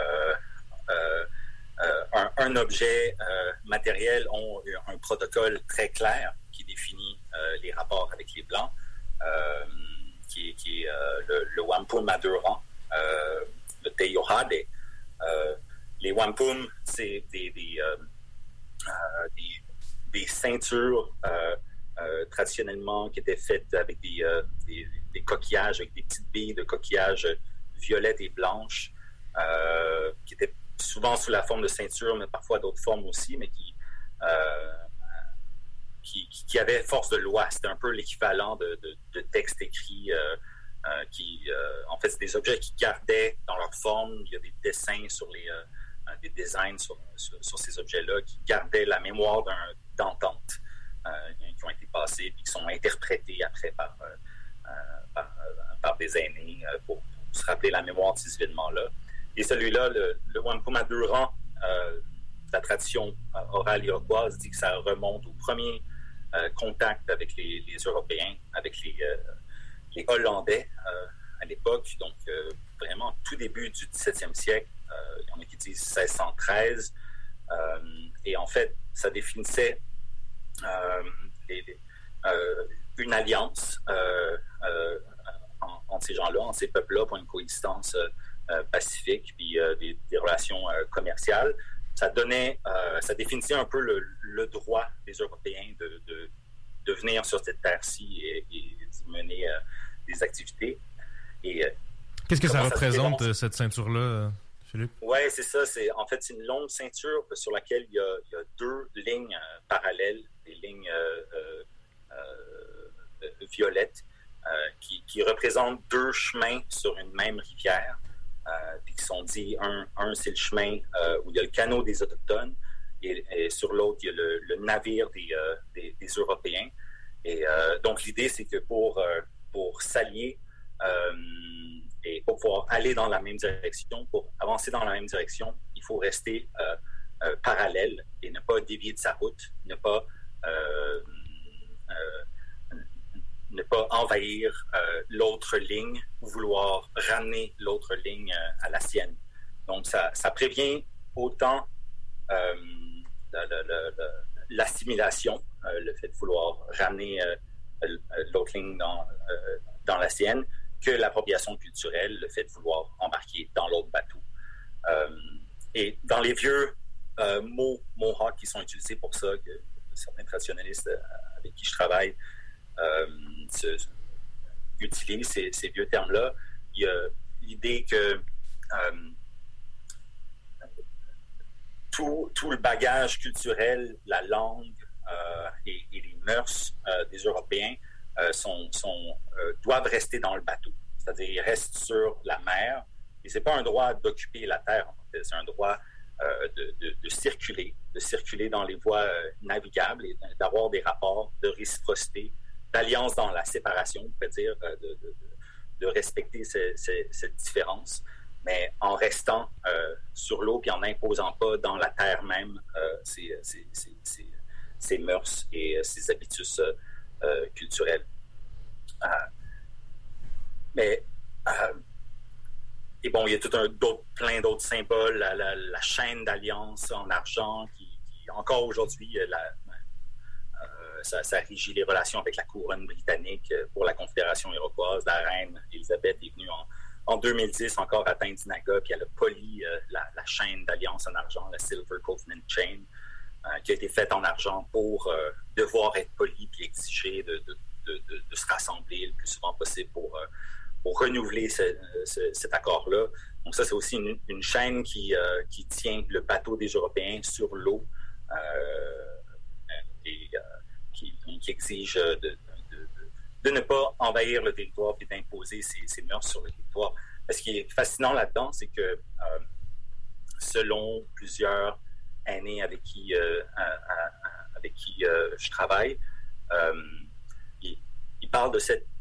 Speaker 6: un objet matériel, ont un protocole très clair qui définit les rapports avec les Blancs, qui est le Wampum Maduran, le Teyohade. Les Wampum, c'est des ceintures traditionnellement qui étaient faites avec des coquillages, avec des petites billes de coquillages violettes et blanches, qui étaient souvent sous la forme de ceinture, mais parfois d'autres formes aussi, mais qui avaient force de loi. C'était un peu l'équivalent de textes écrits en fait, c'est des objets qui gardaient dans leur forme. Il y a des dessins des designs sur ces objets-là qui gardaient la mémoire d'entente qui ont été passés et qui sont interprétés après par des aînés pour se rappeler la mémoire de ces événements-là. Et celui-là, le Wampum Maduran, la tradition orale iroquoise dit que ça remonte au premier contact avec les Européens, avec les Hollandais à l'époque, donc vraiment tout début du 17e siècle. Il y en a qui disent 1613. Et en fait, ça définissait une alliance entre ces gens-là, entre ces peuples-là, pour une coexistence pacifique, puis des relations commerciales. Ça définissait un peu le droit des Européens de venir sur cette terre-ci et d'y mener des activités.
Speaker 4: Qu'est-ce que ça représente, cette ceinture-là, Philippe?
Speaker 6: Oui, c'est ça. C'est une longue ceinture sur laquelle il y a deux lignes parallèles, des lignes violettes, qui représentent deux chemins sur une même rivière, puis qui sont dits, un c'est le chemin où il y a le canot des Autochtones, et sur l'autre, il y a le navire des Européens. Et donc, l'idée, c'est que pour s'allier et pour pouvoir aller dans la même direction, pour avancer dans la même direction, il faut rester parallèle et ne pas dévier de sa route, ne pas envahir l'autre ligne ou vouloir ramener l'autre ligne à la sienne. Donc, ça prévient autant l'assimilation, le fait de vouloir ramener l'autre ligne dans la sienne, que l'appropriation culturelle, le fait de vouloir embarquer dans l'autre bateau. Et dans les vieux mots Mohawk qui sont utilisés pour ça, que certains traditionnalistes avec qui je travaille utilisent ces vieux termes-là, il y a l'idée que tout le bagage culturel, la langue et les mœurs des Européens doivent rester dans le bateau. C'est-à-dire, ils restent sur la mer. Et c'est pas un droit d'occuper la terre. C'est un droit de circuler dans les voies navigables et d'avoir des rapports de réciprocité, d'alliance dans la séparation, on pourrait dire, de respecter cette différence, mais en restant sur l'eau puis en n'imposant pas dans la terre même ces mœurs et ces habitus culturels. Et bon, il y a plein d'autres symboles, la chaîne d'alliance en argent qui encore aujourd'hui, Ça régit les relations avec la couronne britannique pour la Confédération iroquoise. La reine Élisabeth est venue en 2010 encore à Tindinaga, puis elle a poli la chaîne d'alliance en argent, la Silver Covenant Chain, qui a été faite en argent pour devoir être poli puis exiger de se rassembler le plus souvent possible pour renouveler cet accord-là. Donc ça, c'est aussi une chaîne qui tient le bateau des Européens sur l'eau et qui exige de ne pas envahir le territoire et d'imposer ses mœurs sur le territoire. Ce qui est fascinant là-dedans, c'est que selon plusieurs aînés avec qui je travaille, ils parlent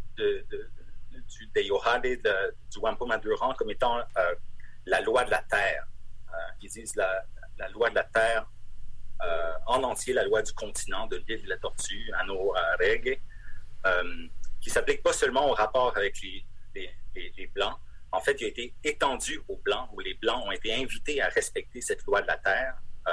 Speaker 6: des Yohade du Wampo-Maduran comme étant la loi de la terre. Ils disent la loi de la terre en entier, la loi du continent, de l'île de la Tortue, Ano Reg, qui ne s'applique pas seulement au rapport avec les Blancs. En fait, il a été étendu aux Blancs, où les Blancs ont été invités à respecter cette loi de la terre,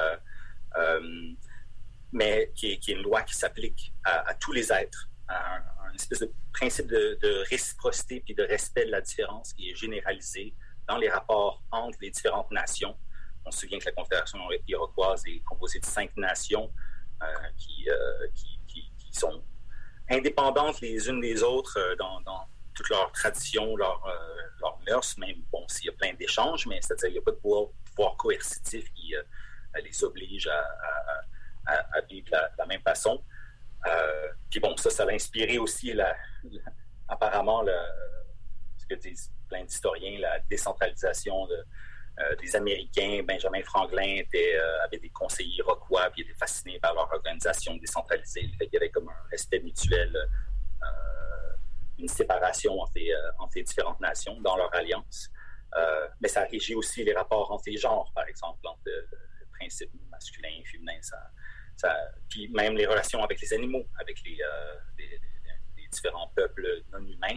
Speaker 6: mais qui est une loi qui s'applique à tous les êtres, une espèce de principe de réciprocité puis de respect de la différence qui est généralisé dans les rapports entre les différentes nations. On se souvient que la Confédération iroquoise est composée de 5 nations qui sont indépendantes les unes des autres dans toutes leurs traditions, leurs mœurs, même s'il y a plein d'échanges, mais c'est-à-dire qu'il n'y a pas de pouvoir coercitif qui les oblige à vivre de la même façon. Puis ça l'a inspiré aussi apparemment ce que disent plein d'historiens, la décentralisation des Américains. Benjamin Franklin avait des conseillers iroquois, puis il était fasciné par leur organisation décentralisée. Il y avait comme un respect mutuel, une séparation entre les différentes nations dans leur alliance. Mais ça régit aussi les rapports entre les genres, par exemple, entre le principe masculin et féminin. Puis même les relations avec les animaux, avec les différents peuples non humains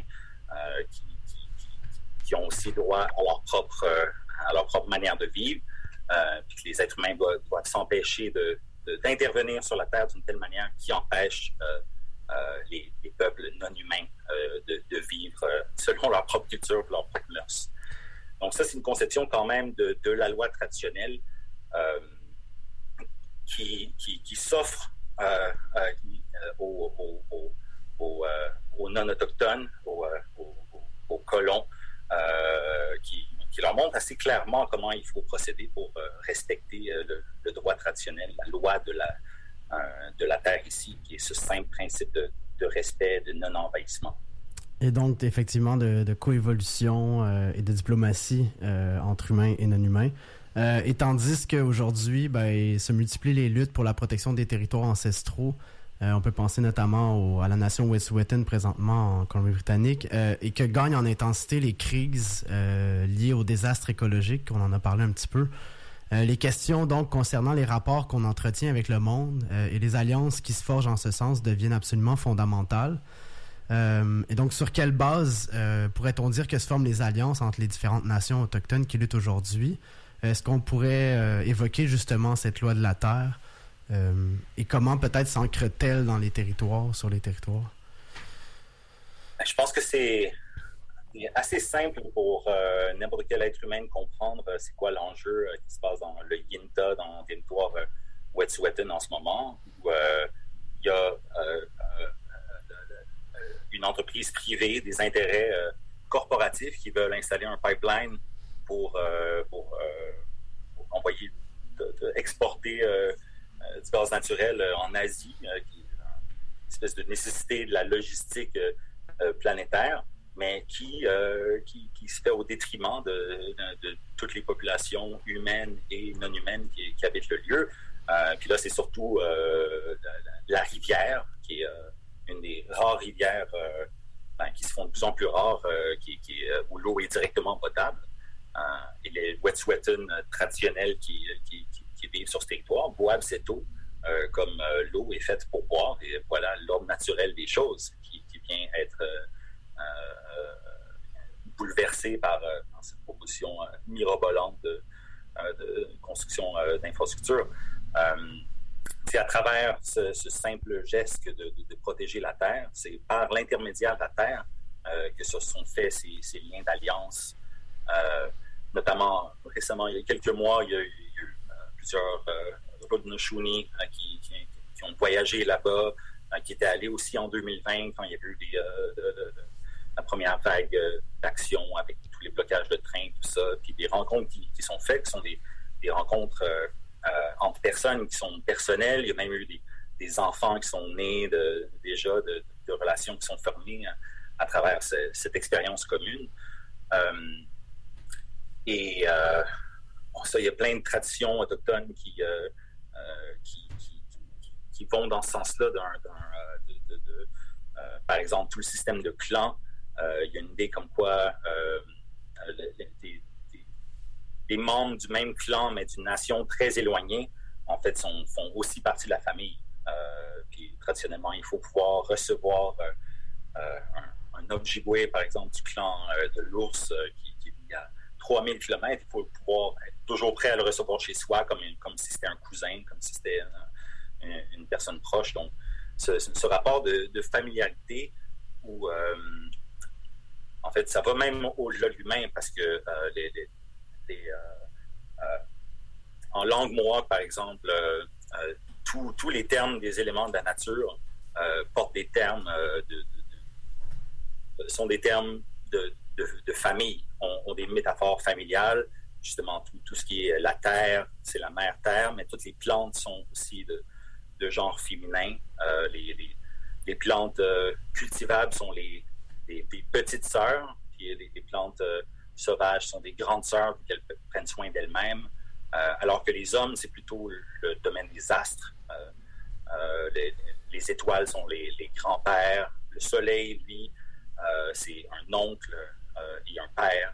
Speaker 6: qui ont aussi droit à leur propre manière de vivre, puis que les êtres humains doivent s'empêcher d'intervenir sur la Terre d'une telle manière qui empêche les peuples non humains de vivre selon leur propre culture et leur propre mœurs. Donc ça, c'est une conception quand même de la loi traditionnelle qui s'offre aux non-autochtones, aux colons, qui leur montre assez clairement comment il faut procéder pour respecter le droit traditionnel, la loi de la terre ici, qui est ce simple principe de respect, de non-envahissement.
Speaker 5: Et donc, effectivement, de coévolution et de diplomatie entre humains et non-humains. Et tandis qu'aujourd'hui, se multiplient les luttes pour la protection des territoires ancestraux. On peut penser notamment à la nation Wet'suwet'en présentement en Colombie-Britannique, et que gagnent en intensité les crises liées aux désastres écologiques, on en a parlé un petit peu. Les questions donc concernant les rapports qu'on entretient avec le monde et les alliances qui se forgent en ce sens deviennent absolument fondamentales. Et donc, sur quelle base pourrait-on dire que se forment les alliances entre les différentes nations autochtones qui luttent aujourd'hui? Est-ce qu'on pourrait évoquer justement cette loi de la Terre et comment peut-être s'ancre-t-elle dans les territoires, sur les territoires?
Speaker 6: Je pense que c'est assez simple pour n'importe quel être humain de comprendre c'est quoi l'enjeu qui se passe dans le Yinta, dans le territoire Wet'suwet'en en ce moment, où il y a une entreprise privée, des intérêts corporatifs qui veulent installer un pipeline pour envoyer, exporter du gaz naturel en Asie, qui est une espèce de nécessité de la logistique planétaire, mais qui se fait au détriment de toutes les populations humaines et non humaines qui habitent le lieu. Puis là, c'est surtout la rivière, qui est une des rares rivières qui se font de plus en plus rares, où l'eau est directement potable. Et les Wet'suwet'en traditionnels qui vivent sur ce territoire boivent cette eau comme l'eau est faite pour boire. Et voilà l'ordre naturel des choses qui vient être bouleversé par cette proposition mirobolante de construction d'infrastructures. c'est à travers ce simple geste que de protéger la Terre. C'est par l'intermédiaire de la Terre que se sont faits ces liens d'alliance. Notamment, récemment, il y a quelques mois, il y a eu plusieurs Haudenosaunee qui ont voyagé là-bas, qui étaient allés aussi en 2020 quand il y a eu la première vague d'action avec tous les blocages de trains, tout ça, puis des rencontres qui sont faites, qui sont des rencontres entre personnes qui sont personnelles. Il y a même eu des enfants qui sont nés déjà de relations qui sont formées à travers cette expérience commune. Ça, il y a plein de traditions autochtones qui vont dans ce sens-là. Par exemple, tout le système de clans. Il y a une idée comme quoi des membres du même clan, mais d'une nation très éloignée, en fait, font aussi partie de la famille. Puis, traditionnellement, il faut pouvoir recevoir un Ojibwe, par exemple, du clan de l'ours qui vit à 3000 km. Il faut pouvoir être toujours prêt à le recevoir chez soi, comme si c'était un cousin, comme si c'était une personne proche. Donc, ce rapport de familiarité où, en fait, ça va même au-delà de l'humain, parce que en langue mohawk, par exemple, tous les termes des éléments de la nature portent des termes sont des termes de famille, ont des métaphores familiales. Justement, tout ce qui est la terre, c'est la mère terre, mais toutes les plantes sont aussi de genre féminin. Les plantes cultivables sont les petites sœurs, puis les plantes sauvages sont des grandes sœurs, qu'elles prennent soin d'elles-mêmes, alors que les hommes, c'est plutôt le domaine des astres. Les étoiles sont les grands-pères. Le soleil, lui, c'est un oncle et un père.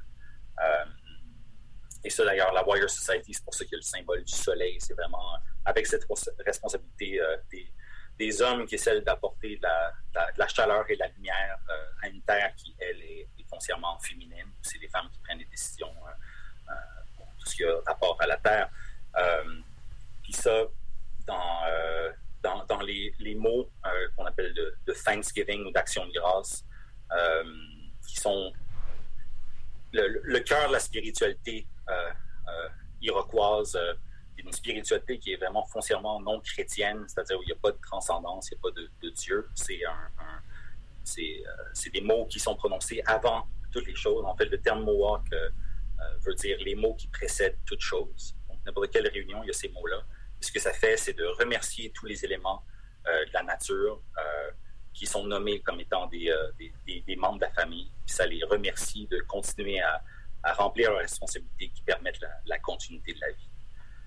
Speaker 6: Et ça, d'ailleurs, la Warrior Society, c'est pour ça qu'il y a le symbole du soleil. C'est vraiment avec cette responsabilité des hommes qui essaient d'apporter de la chaleur et de la lumière à une terre qui, elle, est foncièrement féminine. C'est les femmes qui prennent des décisions pour tout ce qui a rapport à la terre. Puis ça, dans les mots qu'on appelle de Thanksgiving ou d'action de grâce, qui sont le cœur de la spiritualité iroquoise, une spiritualité qui est vraiment foncièrement non chrétienne, c'est-à-dire où il n'y a pas de transcendance, il n'y a pas de Dieu. C'est des mots qui sont prononcés avant toutes les choses. En fait, le terme Mohawk veut dire les mots qui précèdent toute chose. Donc, n'importe quelle réunion, il y a ces mots-là. Et ce que ça fait, c'est de remercier tous les éléments de la nature qui sont nommés comme étant des membres de la famille. Puis ça les remercie de continuer à remplir leurs responsabilités qui permettent la continuité de la vie.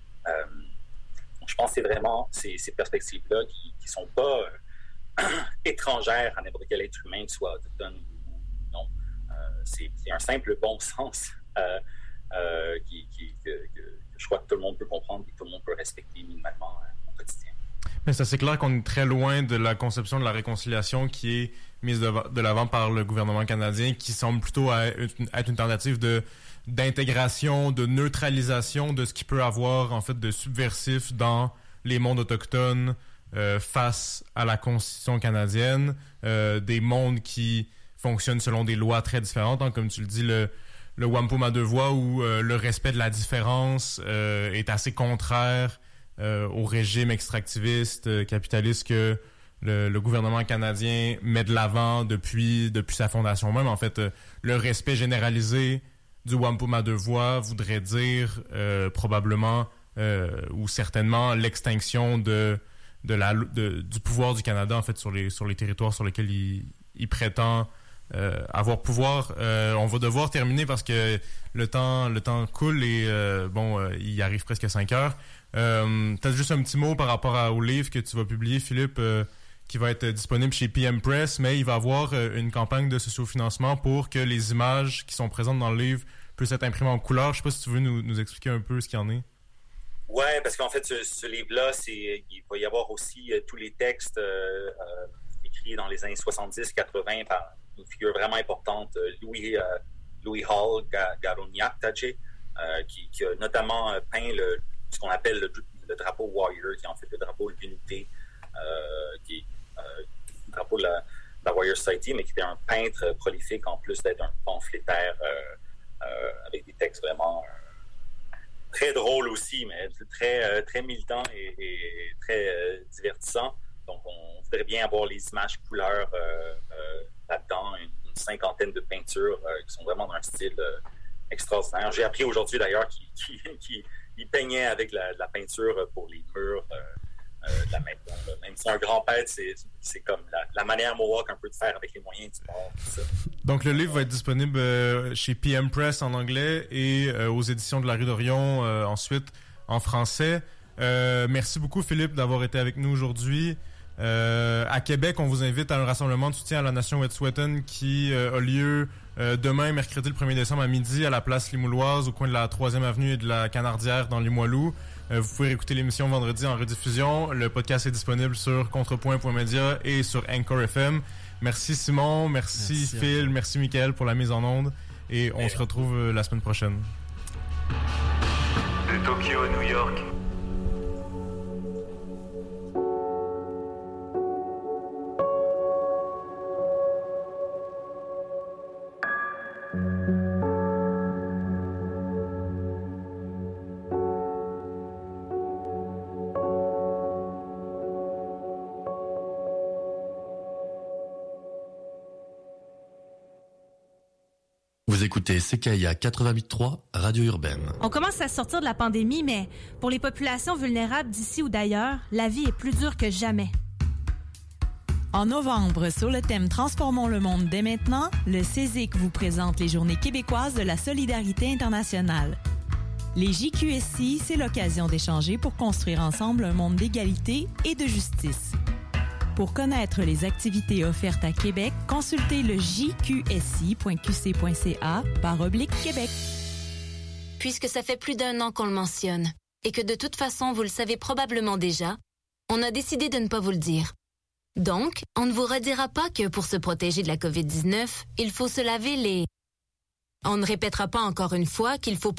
Speaker 6: Je pense que c'est vraiment ces perspectives-là qui ne sont pas étrangères à n'importe quel être humain, que ce soit autochtone ou non. C'est un simple bon sens que je crois que tout le monde peut comprendre et que tout le monde peut respecter minimalement au quotidien.
Speaker 4: Mais c'est assez clair qu'on est très loin de la conception de la réconciliation qui est mise de l'avant par le gouvernement canadien, qui semble plutôt être une tentative d'intégration, de neutralisation de ce qui peut avoir en fait de subversif dans les mondes autochtones face à la Constitution canadienne, des mondes qui fonctionnent selon des lois très différentes, hein, comme tu le dis, le Wampum à deux voix, où le respect de la différence est assez contraire au régime extractiviste, capitaliste que le gouvernement canadien met de l'avant depuis sa fondation même. En fait, le respect généralisé du Wampum à deux voix voudrait dire probablement ou certainement l'extinction du pouvoir du Canada en fait sur les territoires sur lesquels il prétend avoir pouvoir. On va devoir terminer parce que le temps coule et il arrive presque 5 heures. Peut-être juste un petit mot par rapport au livre que tu vas publier, Philippe, qui va être disponible chez PM Press, mais il va y avoir une campagne de sociofinancement pour que les images qui sont présentes dans le livre puissent être imprimées en couleur. Je ne sais pas si tu veux nous expliquer un peu ce qu'il y en est.
Speaker 6: Oui, parce qu'en fait, ce livre-là, il va y avoir aussi tous les textes écrits dans les années 70-80 par une figure vraiment importante, Louis Hall Garoniak-Taché, qui a notamment peint ce qu'on appelle le drapeau warrior, qui est en fait le drapeau de l'unité Society, mais qui était un peintre prolifique en plus d'être un pamphlétaire avec des textes vraiment très drôles aussi, mais très militants et très divertissants. Donc, on voudrait bien avoir les images couleurs là-dedans, une cinquantaine de peintures qui sont vraiment d'un style extraordinaire. J'ai appris aujourd'hui d'ailleurs qu'il peignait avec la peinture pour les murs de la maison. Même si un grand-père, c'est comme la manière Mohawk un peu de faire avec les moyens du bord. Ça.
Speaker 4: Donc le livre va être disponible chez PM Press en anglais et aux éditions de la Rue d'Orion ensuite en français. Merci beaucoup Philippe d'avoir été avec nous aujourd'hui. À Québec, on vous invite à un rassemblement de soutien à la Nation Wet'suwet'en qui a lieu demain, mercredi le 1er décembre à midi à la place Limouloise au coin de la 3e avenue et de la Canardière dans Limoilou. Vous pouvez écouter l'émission vendredi en rediffusion. Le podcast est disponible sur contrepoint.media et sur Anchor FM. Merci Simon, merci Phil, merci Michael pour la mise en onde et on se retrouve la semaine prochaine.
Speaker 1: De Tokyo à New York.
Speaker 7: Vous écoutez CKIA 88.3, Radio Urbaine.
Speaker 8: On commence à sortir de la pandémie, mais pour les populations vulnérables d'ici ou d'ailleurs, la vie est plus dure que jamais.
Speaker 9: En novembre, sur le thème « Transformons le monde dès maintenant », le CESIC vous présente les Journées québécoises de la solidarité internationale. Les JQSI, c'est l'occasion d'échanger pour construire ensemble un monde d'égalité et de justice. Pour connaître les activités offertes à Québec, consultez le jqsi.qc.ca/Québec.
Speaker 10: Puisque ça fait plus d'1 an qu'on le mentionne, et que de toute façon vous le savez probablement déjà, on a décidé de ne pas vous le dire. Donc, on ne vous redira pas que pour se protéger de la COVID-19, il faut se laver les... On ne répétera pas encore une fois qu'il faut